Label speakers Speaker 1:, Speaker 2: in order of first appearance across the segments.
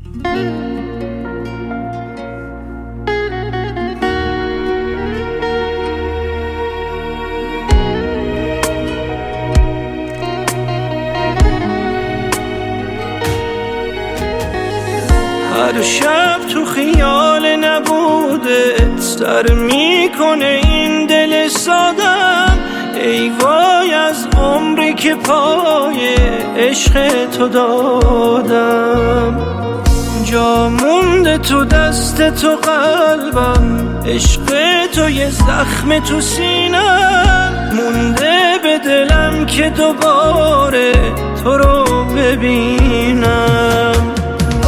Speaker 1: هر شب تو خیال نبودت سر میکنه این دل سادم. ای وای از عمری که پای عشق تو دادم. جا مونده تو دست تو قلبم، عشق تو یه زخم تو سینم. مونده به دلم که دوباره تو رو ببینم.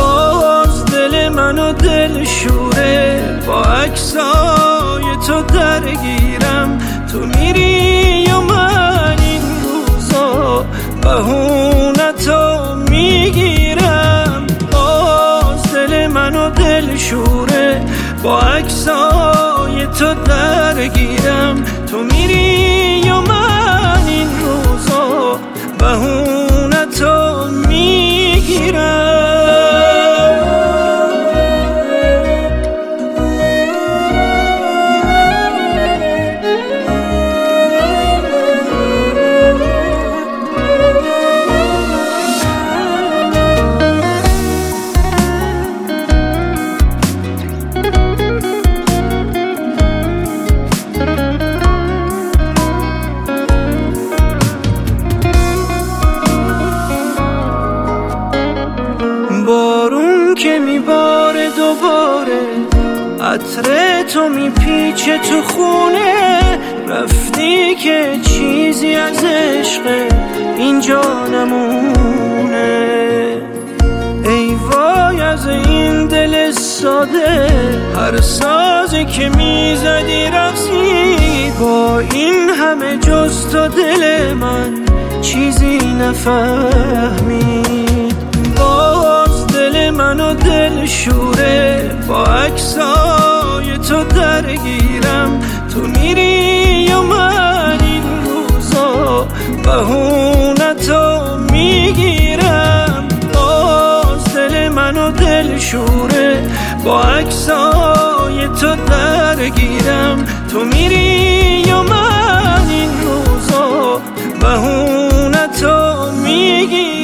Speaker 1: منو دل شوره با عکسای تو درگیرم. تو میری و من این روزا بهونتو میگیرم. باز دل منو دل شوره با عکسای تو درگیرم. تو میری و من این روزا بهونتو میگیرم. بارون که میباره دوباره، عطر تو میپیچه تو خونه. رفتی که چیزی از عشق اینجا نمونه. ای وای از این دل ساده، هر سازی که میزدی رقصی. با این همه جز تو دل من چیزی نفهمید. باز دل منو دل شوره با عکسای تو درگیرم. تو میری و من این روزا بهونتو میگیرم. باز دل منو دل شوره با عکسای تو درگیرم. تو میری و من این روزا بهونتو میگیرم.